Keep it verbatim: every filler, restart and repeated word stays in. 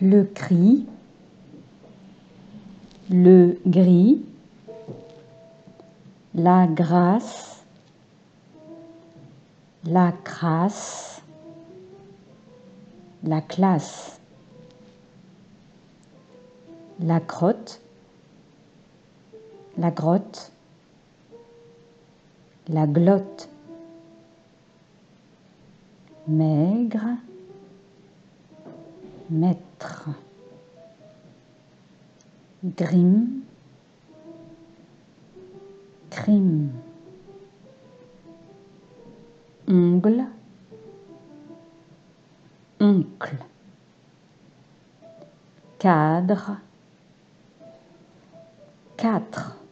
le cri, le gris, la grâce, la crasse, la classe, la crotte, la grotte, la glotte, maigre, maître, grime, crime, ongle, oncle, cadre, quatre.